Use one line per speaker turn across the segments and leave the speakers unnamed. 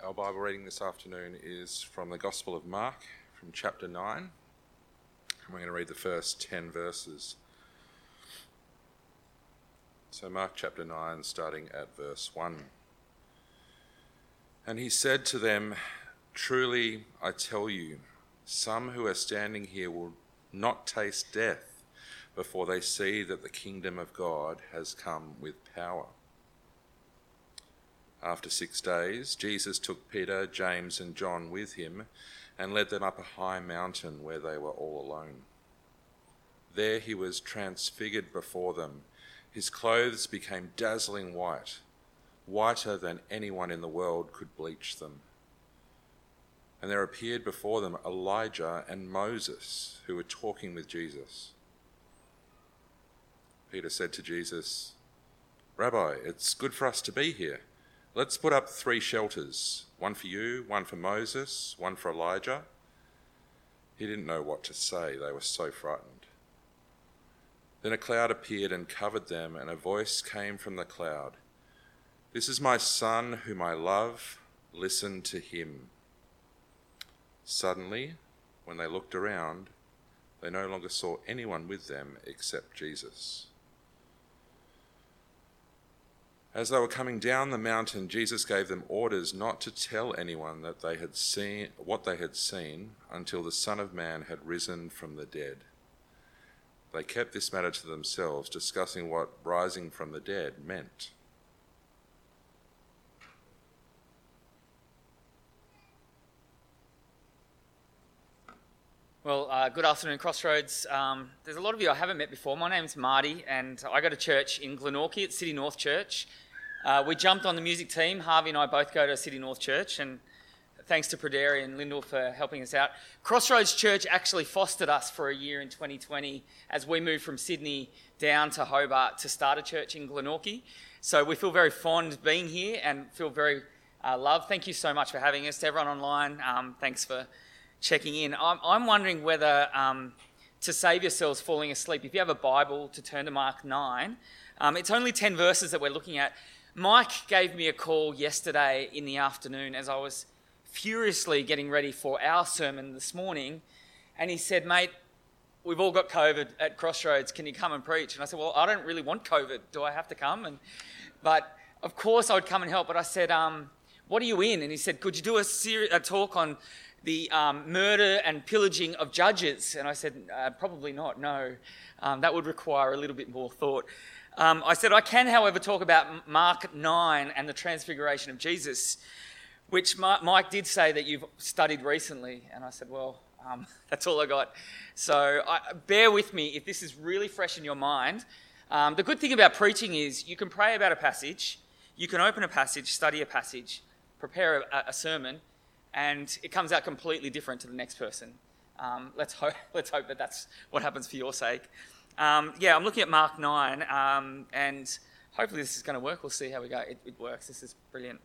Our Bible reading this afternoon is from the Gospel of Mark, from chapter 9. And we're going to read the first 10 verses. So Mark chapter 9, starting at verse 1. And he said to them, "Truly I tell you, some who are standing here will not taste death before they see that the kingdom of God has come with power." After 6 days, Jesus took Peter, James, and John with him and led them up a high mountain where they were all alone. There he was transfigured before them. His clothes became dazzling white, whiter than anyone in the world could bleach them. And there appeared before them Elijah and Moses, who were talking with Jesus. Peter said to Jesus, "Rabbi, it's good for us to be here. Let's put up 3 shelters, one for you, one for Moses, one for Elijah." He didn't know what to say. They were so frightened. Then a cloud appeared and covered them, and a voice came from the cloud, "This is my son whom I love. Listen to him." Suddenly, when they looked around, they no longer saw anyone with them except Jesus. As they were coming down the mountain, Jesus gave them orders not to tell anyone that they had seen what they had seen until the Son of Man had risen from the dead. They kept this matter to themselves, discussing what rising from the dead meant.
Well, good afternoon, Crossroads. There's a lot of you I haven't met before. My name's Marty, and I go to church in Glenorchy at City North Church. We jumped on the music team. Harvey and I both go to City North Church, and thanks to Praderi and Lyndall for helping us out. Crossroads Church actually fostered us for a year in 2020 as we moved from Sydney down to Hobart to start a church in Glenorchy. So we feel very fond being here and feel very loved. Thank you so much for having us. To everyone online, thanks for checking in. I'm wondering whether to save yourselves falling asleep, if you have a Bible, to turn to Mark 9. It's only 10 verses that we're looking at. Mike gave me a call yesterday in the afternoon as I was furiously getting ready for our sermon this morning, and he said, "Mate, we've all got COVID at Crossroads. Can you come and preach?" And I said, "Well, I don't really want COVID. Do I have to come?" But of course I would come and help. But I said, "What are you in?" And he said, "Could you do a talk on the murder and pillaging of judges?" And I said, "Probably not, no. That would require a little bit more thought." I said, "I can, however, talk about Mark 9 and the transfiguration of Jesus," which Mike did say that you've studied recently. And I said, "Well, that's all I got." So bear with me if this is really fresh in your mind. The good thing about preaching is you can pray about a passage, you can open a passage, study a passage, prepare a sermon, and it comes out completely different to the next person. Let's hope that that's what happens for your sake. I'm looking at Mark 9, and hopefully this is going to work. We'll see how we go. It works. This is brilliant.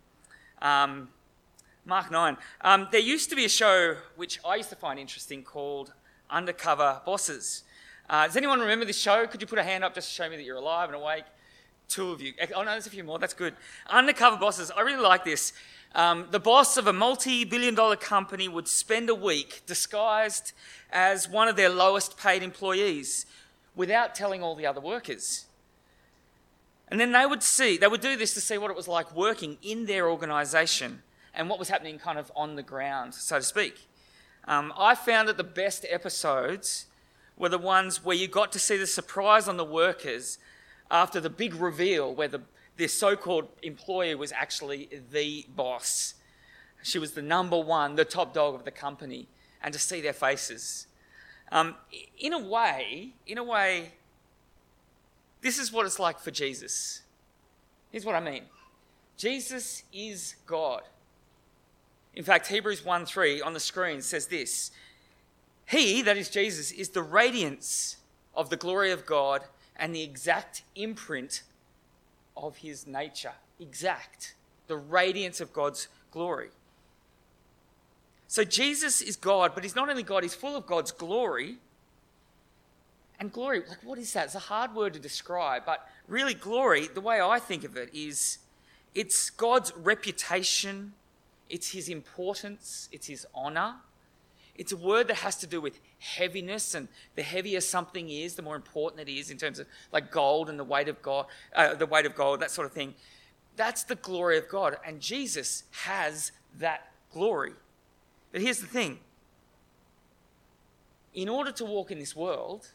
Mark 9. There used to be a show which I used to find interesting called Undercover Bosses. Does anyone remember this show? Could you put a hand up just to show me that you're alive and awake? 2 of you. Oh, no, there's a few more. That's good. Undercover Bosses. I really like this. The boss of a multi-billion-dollar company would spend a week disguised as one of their lowest paid employees without telling all the other workers. And then they would do this to see what it was like working in their organisation and what was happening kind of on the ground, so to speak. I found that the best episodes were the ones where you got to see the surprise on the workers after the big reveal where their so-called employee was actually the boss. She was the number one, the top dog of the company, and to see their faces. In a way, this is what it's like for Jesus. Here's what I mean. Jesus is God. In fact, Hebrews 1:3 on the screen says this: "He," that is Jesus, "is the radiance of the glory of God and the exact imprint of his nature." Exact. The radiance of God's glory. So Jesus is God, but he's not only God, he's full of God's glory. And glory, like what is that? It's a hard word to describe, but really glory, the way I think of it is it's God's reputation, It's his importance. It's his honor. It's a word that has to do with heaviness, and the heavier something is, the more important it is in terms of like gold and the weight of gold, that sort of thing. That's the glory of God, and Jesus has that glory. But here's the thing. In order to walk in this world,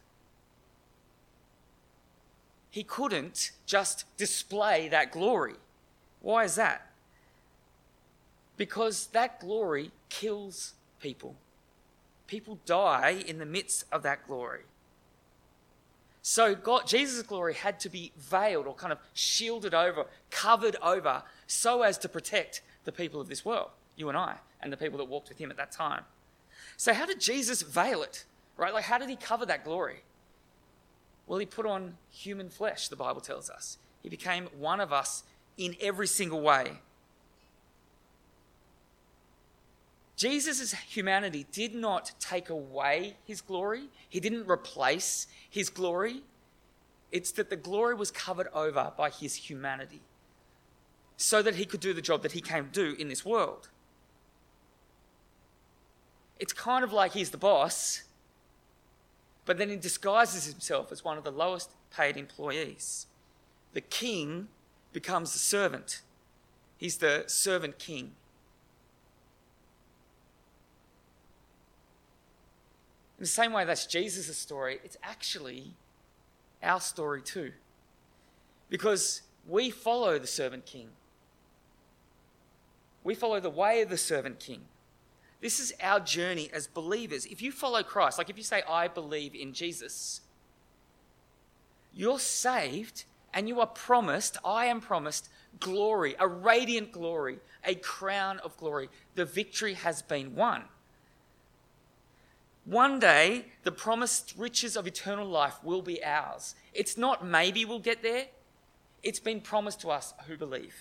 he couldn't just display that glory. Why is that? Because that glory kills people. People die in the midst of that glory. So Jesus' glory had to be veiled or kind of shielded over, covered over, so as to protect the people of this world, you and I, and the people that walked with him at that time. So how did Jesus veil it, right? Like, how did he cover that glory? Well, he put on human flesh, the Bible tells us. He became one of us in every single way. Jesus' humanity did not take away his glory. He didn't replace his glory. It's that the glory was covered over by his humanity so that he could do the job that he came to do in this world. It's kind of like he's the boss, but then he disguises himself as one of the lowest paid employees. The king becomes the servant. He's the servant king. In the same way that's Jesus' story, it's actually our story too. Because we follow the servant king. We follow the way of the servant king. This is our journey as believers. If you follow Christ, like if you say, I believe in Jesus, you're saved and you are promised, I am promised, glory, a radiant glory, a crown of glory. The victory has been won. One day, the promised riches of eternal life will be ours. It's not maybe we'll get there. It's been promised to us who believe.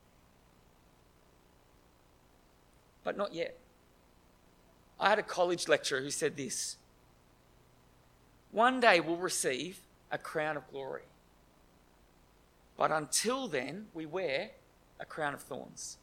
But not yet. I had a college lecturer who said this. One day we'll receive a crown of glory. But until then, we wear a crown of thorns.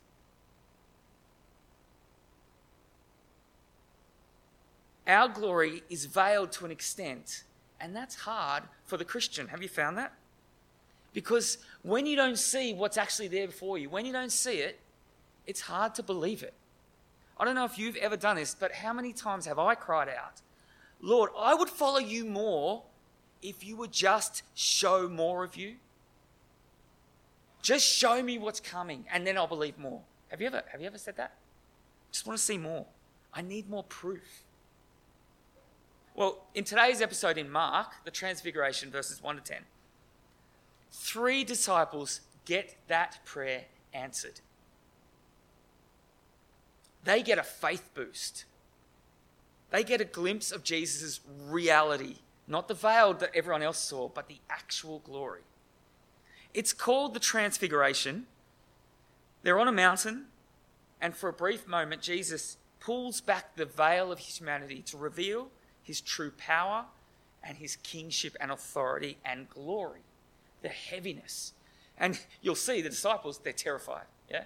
Our glory is veiled to an extent, and that's hard for the Christian. Have you found that? Because when you don't see what's actually there before you, when you don't see it, it's hard to believe it. I don't know if you've ever done this, but how many times have I cried out, Lord, I would follow you more if you would just show more of you. Just show me what's coming, and then I'll believe more. Have you ever said that? Just want to see more. I need more proof. Well, in today's episode in Mark, the Transfiguration, verses 1 to 10, 3 disciples get that prayer answered. They get a faith boost. They get a glimpse of Jesus' reality, not the veil that everyone else saw, but the actual glory. It's called the Transfiguration. They're on a mountain, and for a brief moment, Jesus pulls back the veil of his humanity to reveal his true power and his kingship and authority and glory, the heaviness. And you'll see the disciples, they're terrified. Yeah.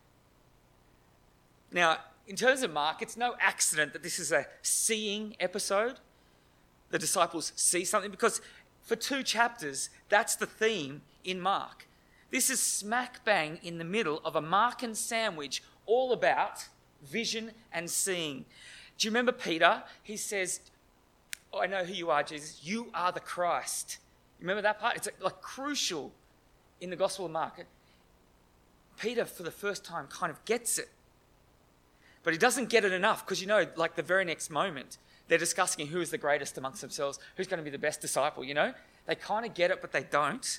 Now, in terms of Mark, it's no accident that this is a seeing episode. The disciples see something because for 2 chapters, that's the theme in Mark. This is smack bang in the middle of a Markan sandwich all about vision and seeing. Do you remember Peter? He says, I know who you are, Jesus. You are the Christ. You remember that part? It's like crucial in the Gospel of Mark. Peter, for the first time, kind of gets it. But he doesn't get it enough because, like the very next moment, they're discussing who is the greatest amongst themselves, who's going to be the best disciple, They kind of get it, but they don't.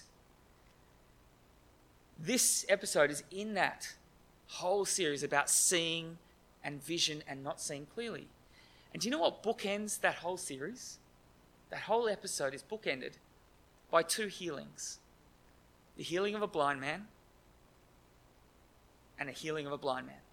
This episode is in that whole series about seeing and vision and not seeing clearly. And do you know what bookends that whole series? That whole episode is bookended by 2 healings. The healing of a blind man and a healing of a blind man.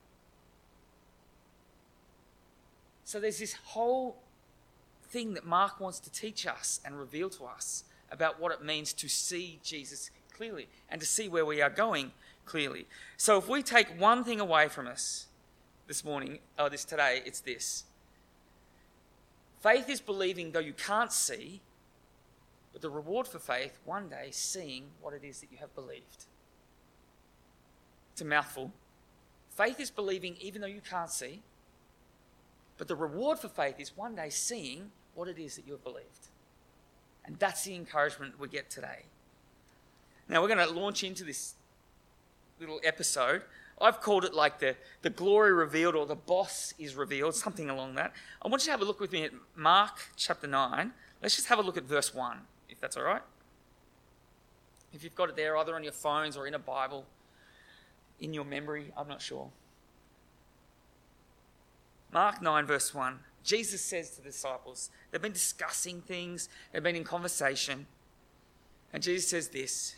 So there's this whole thing that Mark wants to teach us and reveal to us about what it means to see Jesus clearly and to see where we are going. clearly. So if we take one thing away from us today, it's this. Faith is believing though you can't see, but the reward for faith, one day seeing what it is that you have believed. It's a mouthful. Faith is believing even though you can't see, but the reward for faith is one day seeing what it is that you have believed. And that's the encouragement we get today. Now we're going to launch into this little episode. I've called it like the glory revealed, or the boss is revealed, something along that. I want you to have a look with me at Mark chapter 9. Let's just have a look at verse 1, if that's all right. If you've got it there, either on your phones or in a Bible, in your memory, I'm not sure. Mark 9 verse 1. Jesus says to the disciples, they've been discussing things, they've been in conversation, and Jesus says this.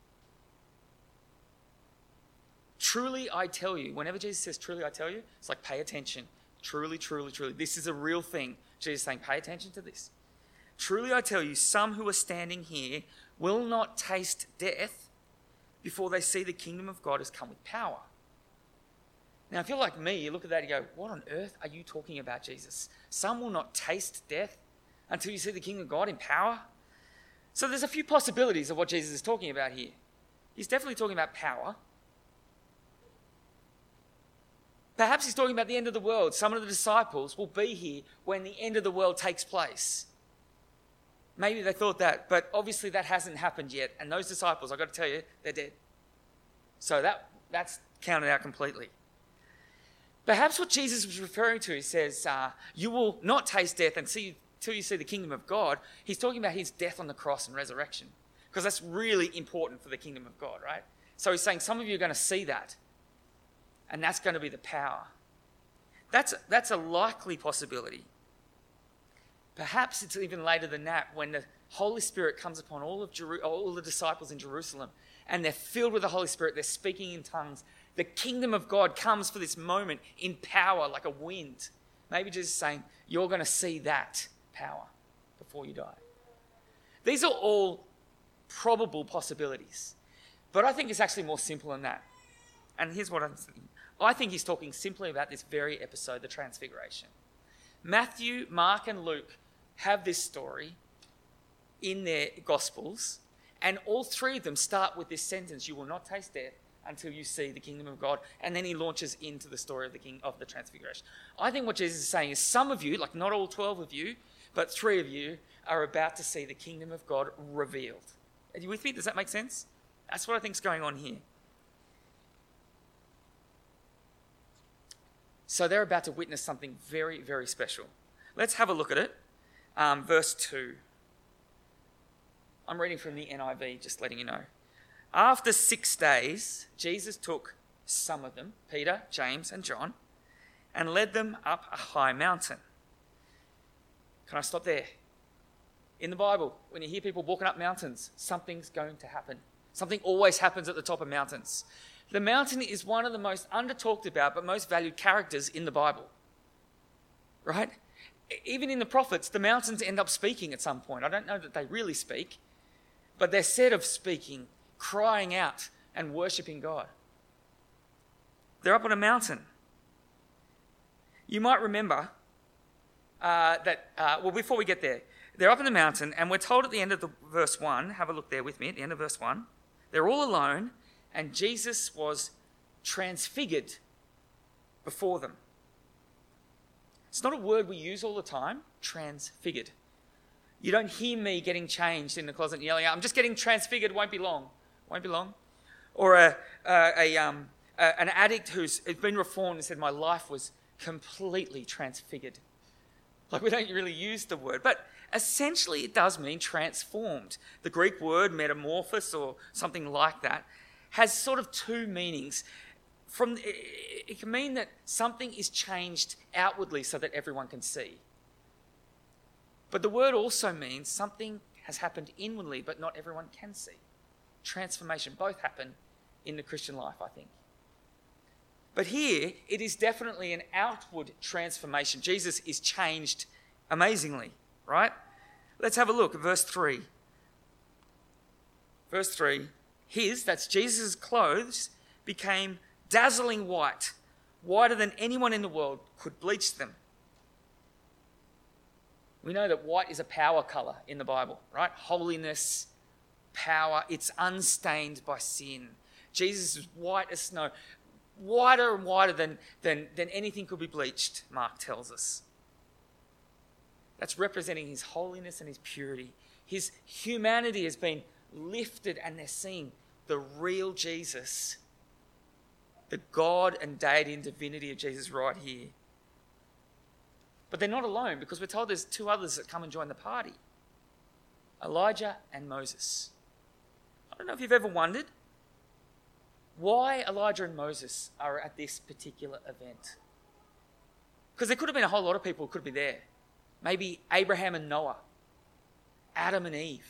Truly I tell you, whenever Jesus says truly I tell you, it's like pay attention. Truly, truly, truly. This is a real thing. Jesus is saying pay attention to this. Truly I tell you, some who are standing here will not taste death before they see the kingdom of God has come with power. Now, if you're like me, you look at that and go, what on earth are you talking about, Jesus? Some will not taste death until you see the kingdom of God in power. So there's a few possibilities of what Jesus is talking about here. He's definitely talking about power. Perhaps he's talking about the end of the world. Some of the disciples will be here when the end of the world takes place. Maybe they thought that, but obviously that hasn't happened yet. And those disciples, I've got to tell you, they're dead. So that's counted out completely. Perhaps what Jesus was referring to, he says, you will not taste death until you see the kingdom of God. He's talking about his death on the cross and resurrection, because that's really important for the kingdom of God, right? So he's saying some of you are going to see that, and that's going to be the power. That's a likely possibility. Perhaps it's even later than that, when the Holy Spirit comes upon all the disciples in Jerusalem, and they're filled with the Holy Spirit, they're speaking in tongues. The kingdom of God comes for this moment in power like a wind. Maybe Jesus is saying, you're going to see that power before you die. These are all probable possibilities. But I think it's actually more simple than that. And here's what I'm thinking. I think he's talking simply about this very episode, the Transfiguration. Matthew, Mark, and Luke have this story in their Gospels, and all three of them start with this sentence, you will not taste death until you see the kingdom of God. And then he launches into the story of the Transfiguration. I think what Jesus is saying is some of you, like not all 12 of you, but 3 of you are about to see the kingdom of God revealed. Are you with me? Does that make sense? That's what I think is going on here. So they're about to witness something very, very special. Let's have a look at it. Verse 2. I'm reading from the NIV, just letting you know. After 6 days, Jesus took some of them, Peter, James, and John, and led them up a high mountain. Can I stop there? In the Bible, when you hear people walking up mountains, something's going to happen. Something always happens at the top of mountains. The mountain is one of the most under-talked about but most valued characters in the Bible. Right? Even in the prophets, the mountains end up speaking at some point. I don't know that they really speak, but they're said of speaking, crying out and worshipping God. They're up on a mountain. You might remember before we get there, they're up on the mountain, and we're told at the end of the verse 1, have a look there with me at the end of verse 1, they're all alone, and Jesus was transfigured before them. It's not a word we use all the time, transfigured. You don't hear me getting changed in the closet and yelling out, I'm just getting transfigured, won't be long. Won't be long. Or an addict who's been reformed and said, my life was completely transfigured. Like, we don't really use the word, but essentially it does mean transformed. The Greek word metamorphosis or something like that has sort of 2 meanings. It can mean that something is changed outwardly so that everyone can see. But the word also means something has happened inwardly, but not everyone can see. Transformation, both happen in the Christian life, I think. But here, it is definitely an outward transformation. Jesus is changed amazingly, right? Let's have a look at verse 3. Verse 3, that's Jesus' clothes became dazzling white, whiter than anyone in the world could bleach them. We know that white is a power colour in the Bible, right? Holiness, power, it's unstained by sin. Jesus is white as snow, whiter and whiter than anything could be bleached, Mark tells us. That's representing his holiness and his purity. His humanity has been lifted and they're seeing the real Jesus, the God and deity and divinity of Jesus right here. But they're not alone because we're told there's two others that come and join the party. Elijah and Moses. I don't know if you've ever wondered why Elijah and Moses are at this particular event. Because there could have been a whole lot of people who could be there. Maybe Abraham and Noah, Adam and Eve.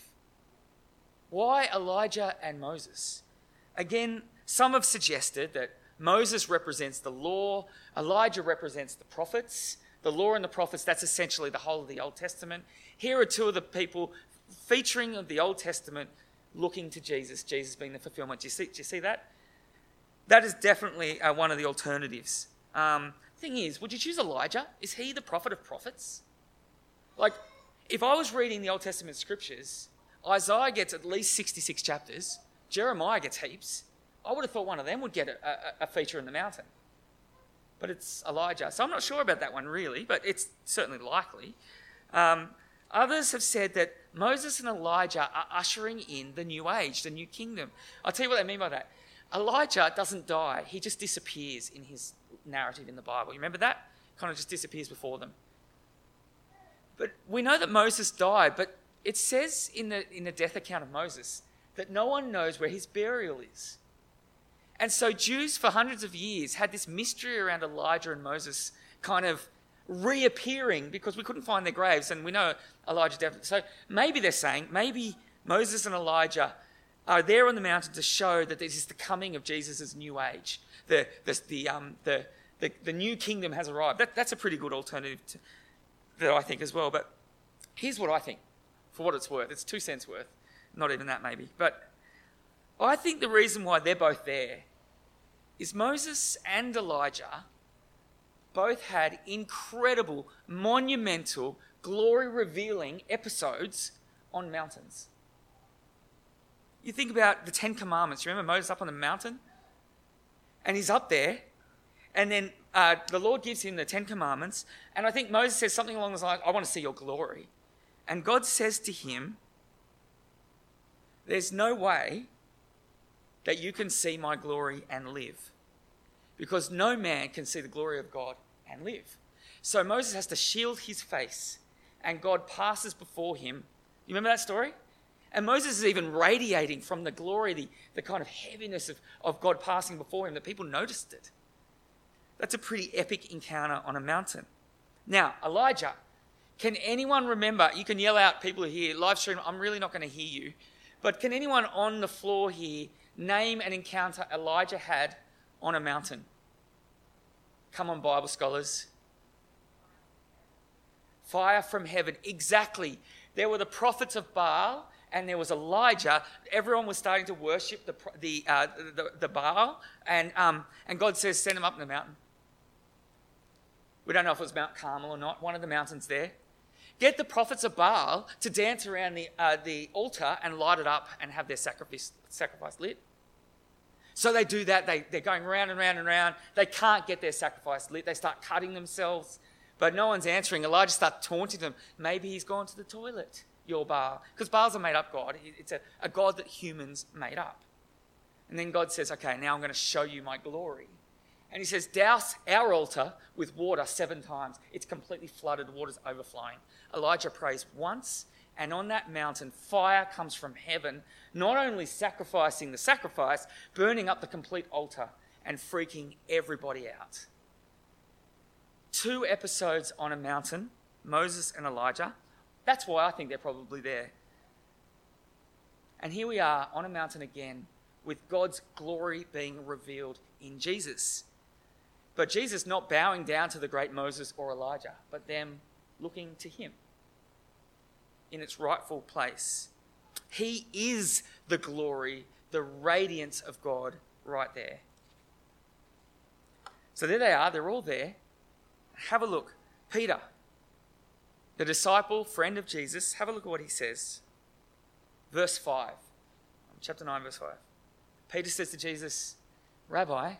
Why Elijah and Moses? Again, some have suggested that Moses represents the law, Elijah represents the prophets. The law and the prophets, that's essentially the whole of the Old Testament. Here are two of the people featuring of the Old Testament looking to Jesus, Jesus being the fulfillment. Do you see that? That is definitely one of the alternatives. Thing is, would you choose Elijah? Is he the prophet of prophets? Like, if I was reading the Old Testament scriptures, Isaiah gets at least 66 chapters, Jeremiah gets heaps. I would have thought one of them would get a feature in the mountain. But it's Elijah. So I'm not sure about that one really, but it's certainly likely. Others have said that Moses and Elijah are ushering in the new age, the new kingdom. I'll tell you what they mean by that. Elijah doesn't die. He just disappears in his narrative in the Bible. You remember that? Kind of just disappears before them. But we know that Moses died, but it says in the death account of Moses that no one knows where his burial is. And so Jews for hundreds of years had this mystery around Elijah and Moses kind of reappearing because we couldn't find their graves, and we know Elijah definitely. So maybe they're saying, maybe Moses and Elijah are there on the mountain to show that this is the coming of Jesus' new age. The new kingdom has arrived. That's a pretty good alternative that I think as well. But here's what I think, for what it's worth. It's 2 cents worth, not even that maybe. But I think the reason why they're both there is Moses and Elijah both had incredible, monumental, glory-revealing episodes on mountains. You think about the 10 Commandments. You remember Moses up on the mountain? And he's up there, and then the Lord gives him the 10 Commandments, and I think Moses says something along the lines, I want to see your glory. And God says to him, there's no way that you can see my glory and live. Because no man can see the glory of God and live. So Moses has to shield his face, and God passes before him. You remember that story? And Moses is even radiating from the glory, the kind of heaviness of God passing before him, that people noticed it. That's a pretty epic encounter on a mountain. Now, Elijah, can anyone remember, you can yell out, people who are here, live stream, I'm really not going to hear you, but can anyone on the floor here name an encounter Elijah had on a mountain? Come on, Bible scholars. Fire from heaven. Exactly. There were the prophets of Baal and there was Elijah. Everyone was starting to worship the Baal, and God says, send them up in the mountain. We don't know if it was Mount Carmel or not, one of the mountains there. Get the prophets of Baal to dance around the altar and light it up and have their sacrifice lit. So they do that. They're going round and round and round. They can't get their sacrifice lit. They start cutting themselves, but no one's answering. Elijah starts taunting them. Maybe he's gone to the toilet, your Baal. Because Baal's a made-up god. It's a god that humans made up. And then God says, okay, now I'm going to show you my glory. And he says, douse our altar with water 7 times. It's completely flooded. The water's overflowing. Elijah prays once, and on that mountain, fire comes from heaven, not only sacrificing the sacrifice, burning up the complete altar and freaking everybody out. 2 episodes on a mountain, Moses and Elijah. That's why I think they're probably there. And here we are on a mountain again with God's glory being revealed in Jesus. But Jesus not bowing down to the great Moses or Elijah, but them looking to him in its rightful place. He is the glory, the radiance of God right there. So there they are, they're all there. Have a look. Peter, the disciple, friend of Jesus, have a look at what he says. Verse 5, chapter 9, verse 5. Peter says to Jesus, Rabbi,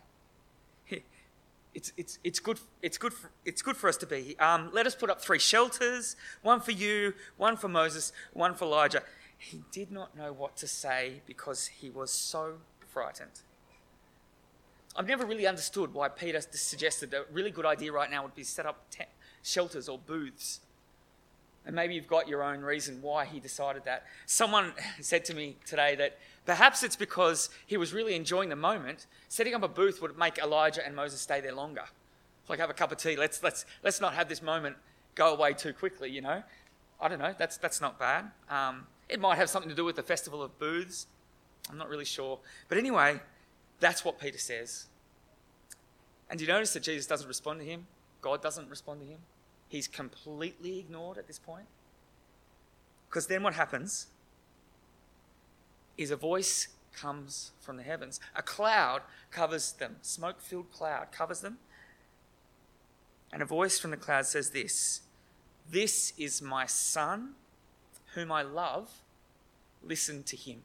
it's good for us to be here. Let us put up 3 shelters, one for you, one for Moses, one for Elijah. He did not know what to say because he was so frightened. I've never really understood why Peter suggested a really good idea right now would be set up shelters or booths. And maybe you've got your own reason why he decided that. Someone said to me today that perhaps it's because he was really enjoying the moment. Setting up a booth would make Elijah and Moses stay there longer. It's like, have a cup of tea. Let's not have this moment go away too quickly, you know. I don't know. That's not bad. It might have something to do with the Festival of Booths. I'm not really sure. But anyway, that's what Peter says. And do you notice that Jesus doesn't respond to him? God doesn't respond to him. He's completely ignored at this point. Because then what happens is a voice comes from the heavens. A cloud covers them. Smoke-filled cloud covers them. And a voice from the cloud says this, "This is my son, whom I love. Listen to him."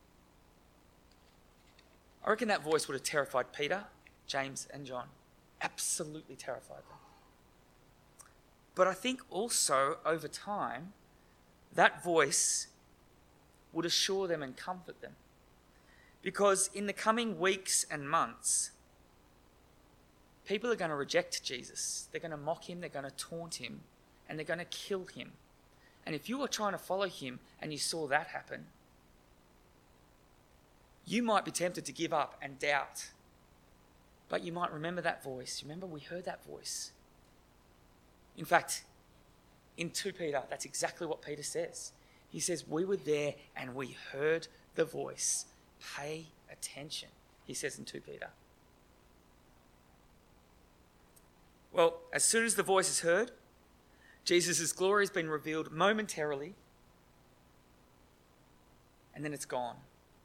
I reckon that voice would have terrified Peter, James and John. Absolutely terrified them. But I think also over time, that voice would assure them and comfort them. Because in the coming weeks and months, people are going to reject Jesus. They're going to mock him, they're going to taunt him, and they're going to kill him. And if you were trying to follow him and you saw that happen, you might be tempted to give up and doubt. But you might remember that voice. Remember, we heard that voice. In fact, in 2 Peter, that's exactly what Peter says. He says, we were there and we heard the voice. Pay attention, he says in 2 Peter. Well, as soon as the voice is heard, Jesus' glory has been revealed momentarily, and then it's gone.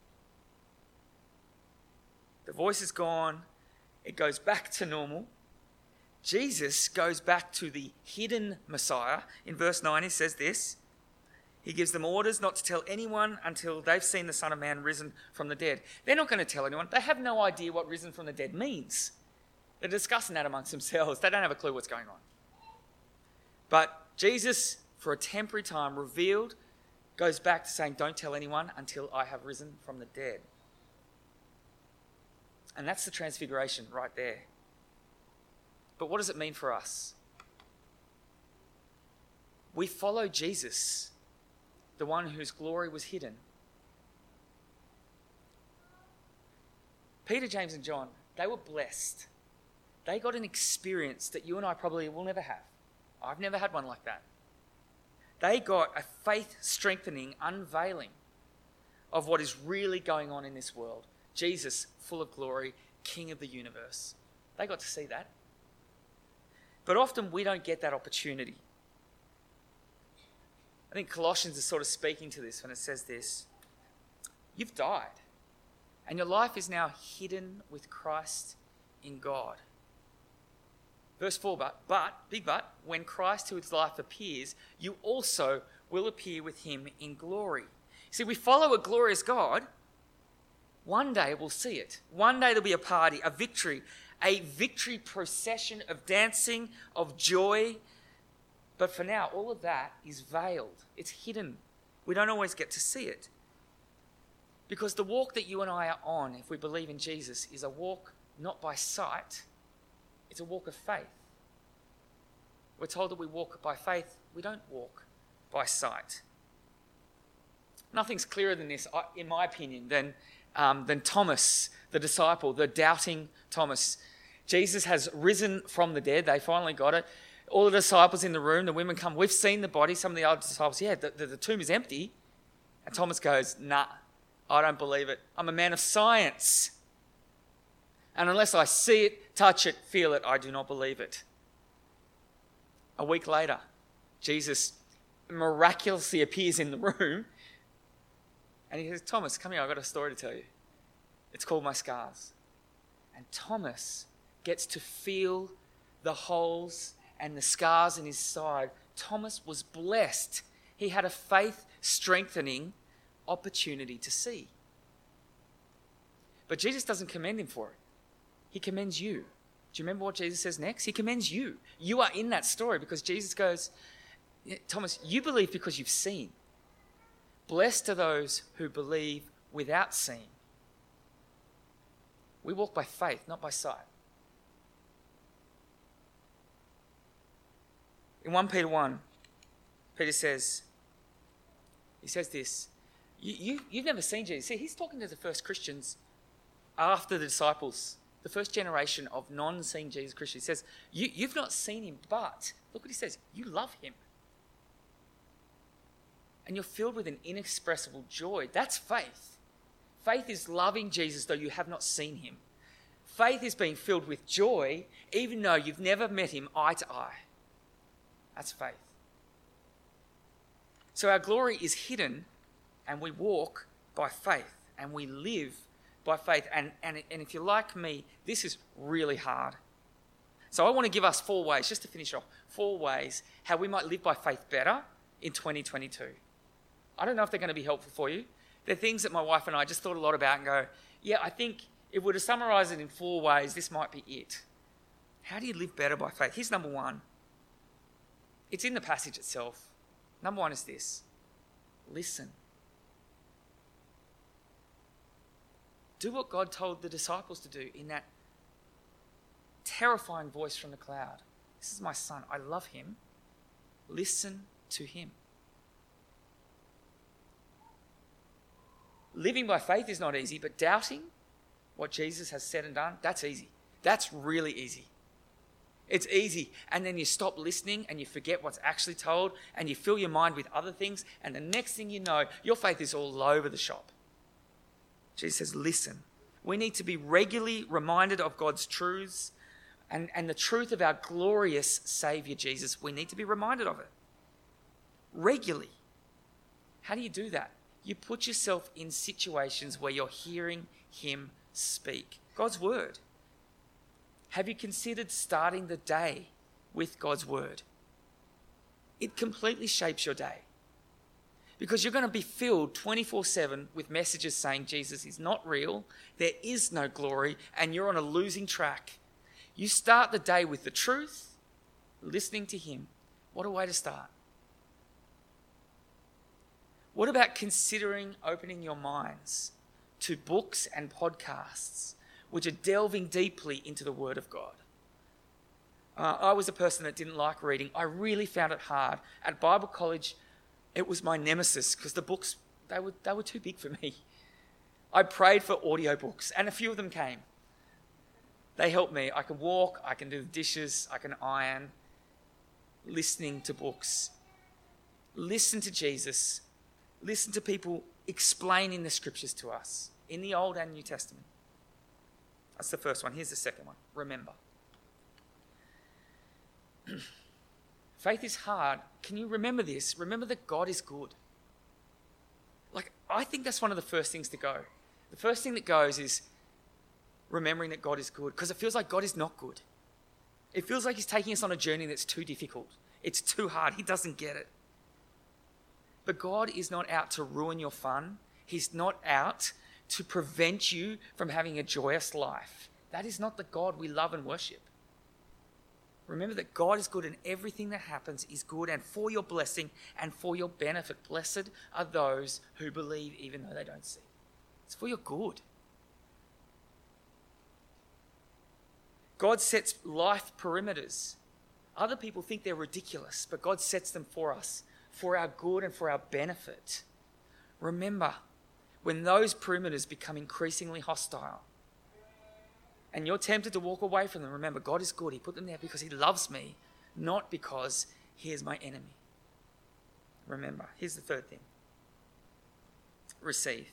The voice is gone. It goes back to normal. Jesus goes back to the hidden Messiah. In verse 9, he says this. He gives them orders not to tell anyone until they've seen the Son of Man risen from the dead. They're not going to tell anyone. They have no idea what risen from the dead means. They're discussing that amongst themselves. They don't have a clue what's going on. But Jesus, for a temporary time, revealed, goes back to saying, don't tell anyone until I have risen from the dead. And that's the transfiguration right there. But what does it mean for us? We follow Jesus, the one whose glory was hidden. Peter, James, and John, they were blessed. They got an experience that you and I probably will never have. I've never had one like that. They got a faith-strengthening unveiling of what is really going on in this world. Jesus, full of glory, King of the universe. They got to see that. But often we don't get that opportunity. I think Colossians is sort of speaking to this when it says this. You've died, and your life is now hidden with Christ in God. Verse 4, big but, when Christ, who is life, appears, you also will appear with him in glory. See, we follow a glorious God. One day we'll see it. One day there'll be a party, a victory procession of dancing, of joy. But for now, all of that is veiled. It's hidden. We don't always get to see it. Because the walk that you and I are on, if we believe in Jesus, is a walk not by sight. It's a walk of faith. We're told that we walk by faith. We don't walk by sight. Nothing's clearer than this, in my opinion, than Thomas, the disciple, the doubting Thomas. Jesus has risen from the dead. They finally got it. All the disciples in the room, the women come, we've seen the body. Some of the other disciples, the tomb is empty. And Thomas goes, nah, I don't believe it. I'm a man of science. And unless I see it, touch it, feel it, I do not believe it. A week later, Jesus miraculously appears in the room. And he says, Thomas, come here, I've got a story to tell you. It's called My Scars. And Thomas gets to feel the holes and the scars in his side. Thomas was blessed. He had a faith-strengthening opportunity to see. But Jesus doesn't commend him for it. He commends you. Do you remember what Jesus says next? He commends you. You are in that story because Jesus goes, Thomas, you believe because you've seen. Blessed are those who believe without seeing. We walk by faith, not by sight. In 1 Peter 1, Peter says, he says this, you've never seen Jesus. See, he's talking to the first Christians after the disciples, the first generation of non-seeing Jesus Christians. He says, you've not seen him, but, look what he says, you love him. And you're filled with an inexpressible joy. That's faith. Faith is loving Jesus though you have not seen him. Faith is being filled with joy even though you've never met him eye to eye. That's faith. So our glory is hidden and we walk by faith and we live by faith. And if you're like me, this is really hard. So I want to give us 4 ways, just to finish off, 4 ways how we might live by faith better in 2022. I don't know if they're going to be helpful for you. They're things that my wife and I just thought a lot about and go, yeah, I think if we were to summarise it in 4 ways, this might be it. How do you live better by faith? Here's number 1. It's in the passage itself. Number 1 is this. Listen. Do what God told the disciples to do in that terrifying voice from the cloud. This is my son. I love him. Listen to him. Living by faith is not easy, but doubting what Jesus has said and done, that's easy. That's really easy. It's easy. And then you stop listening and you forget what's actually told and you fill your mind with other things. And the next thing you know, your faith is all over the shop. Jesus says, listen. We need to be regularly reminded of God's truths and the truth of our glorious Saviour, Jesus. We need to be reminded of it. Regularly. How do you do that? You put yourself in situations where you're hearing him speak. God's word. Have you considered starting the day with God's word? It completely shapes your day. Because you're going to be filled 24/7 with messages saying Jesus is not real, there is no glory, and you're on a losing track. You start the day with the truth, listening to him. What a way to start. What about considering opening your minds to books and podcasts which are delving deeply into the Word of God? I was a person that didn't like reading. I really found it hard. At Bible college, it was my nemesis because the books, they were too big for me. I prayed for audiobooks and a few of them came. They helped me. I can walk, I can do the dishes, I can iron. Listening to books. Listen to Jesus. Listen to people explaining the scriptures to us in the Old and New Testament. That's the first one. Here's the second one. Remember. Faith is hard. Can you remember this? Remember that God is good. I think that's one of the first things to go. The first thing that goes is remembering that God is good because it feels like God is not good. It feels like he's taking us on a journey that's too difficult. It's too hard. He doesn't get it. But God is not out to ruin your fun. He's not out to prevent you from having a joyous life. That is not the God we love and worship. Remember that God is good and everything that happens is good and for your blessing and for your benefit. Blessed are those who believe even though they don't see. It's for your good. God sets life perimeters. Other people think they're ridiculous, but God sets them for us, for our good and for our benefit. Remember, when those perimeters become increasingly hostile and you're tempted to walk away from them, remember, God is good. He put them there because he loves me, not because he is my enemy. Remember, here's the third thing. Receive.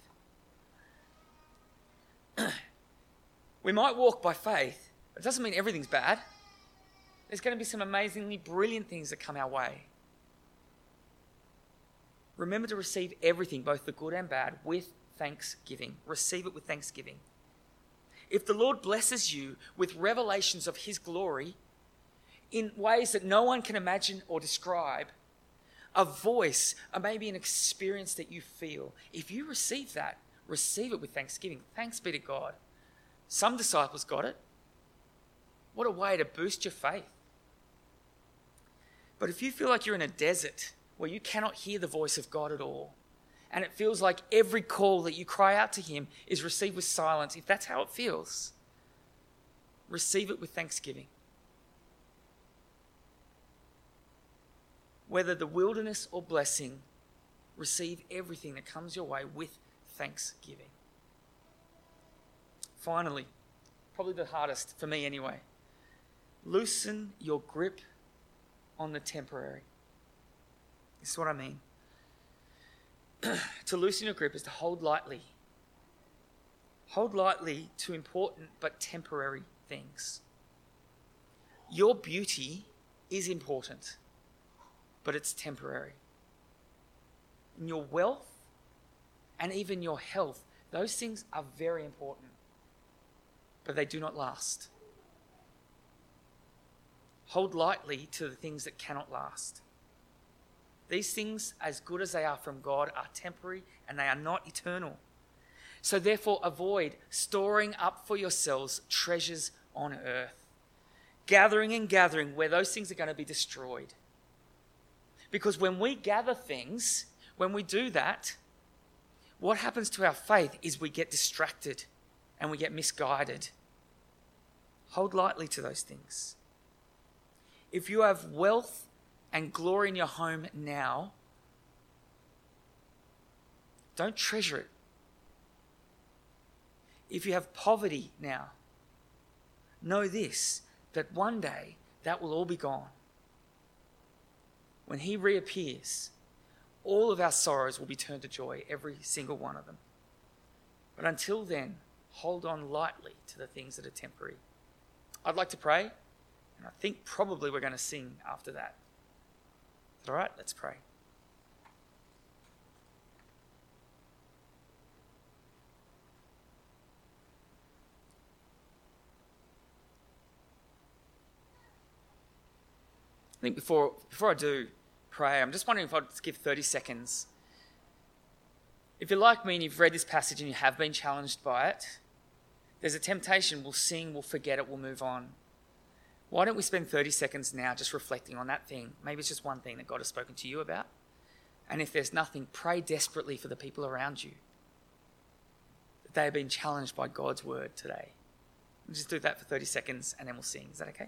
We might walk by faith, but it doesn't mean everything's bad. There's going to be some amazingly brilliant things that come our way. Remember to receive everything, both the good and bad, with thanksgiving. Receive it with thanksgiving. if the Lord blesses you with revelations of his glory in ways that no one can imagine or describe, a voice, or maybe an experience that you feel, if you receive that, receive it with thanksgiving. Thanks be to God. Some disciples got it. What a way to boost your faith. But if you feel like you're in a desert where you cannot hear the voice of God at all, and it feels like every call that you cry out to him is received with silence, if that's how it feels, receive it with thanksgiving. Whether the wilderness or blessing, receive everything that comes your way with thanksgiving. Finally, probably the hardest for me anyway, loosen your grip on the temporary. This is what I mean. To loosen your grip is to hold lightly. Hold lightly to important but temporary things. Your beauty is important, but it's temporary. And your wealth and even your health, those things are very important, but they do not last. Hold lightly to the things that cannot last. These things, as good as they are from God, are temporary and they are not eternal. So therefore avoid storing up for yourselves treasures on earth, gathering and gathering where those things are going to be destroyed. Because when we gather things, when we do that, what happens to our faith is we get distracted and we get misguided. Hold lightly to those things. If you have wealth and glory in your home now, don't treasure it. If you have poverty now, know this, that one day that will all be gone. When he reappears, all of our sorrows will be turned to joy, every single one of them. But until then, hold on lightly to the things that are temporary. I'd like to pray, and I think probably we're going to sing after that. All right, let's pray. I think before I do pray, I'm just wondering if I'd give 30 seconds. If you're like me and you've read this passage and you have been challenged by it, there's a temptation, we'll sing, we'll forget it, we'll move on. Why don't we spend 30 seconds now just reflecting on that thing? Maybe it's just one thing that God has spoken to you about. And if there's nothing, pray desperately for the people around you, that they have been challenged by God's word today. We'll just do that for 30 seconds and then we'll sing. Is that okay?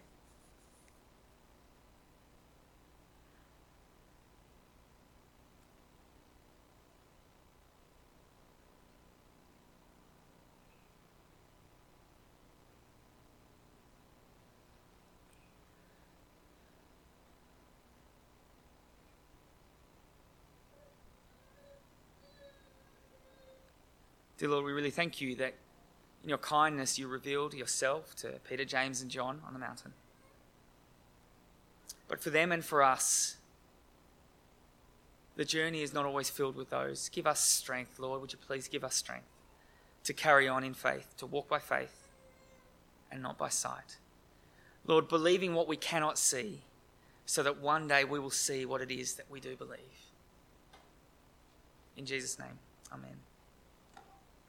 Dear Lord, we really thank you that in your kindness you revealed yourself to Peter, James and John on the mountain. But for them and for us, the journey is not always filled with those. Give us strength, Lord. Would you please give us strength to carry on in faith, to walk by faith and not by sight. Lord, believing what we cannot see so that one day we will see what it is that we do believe. In Jesus' name, amen.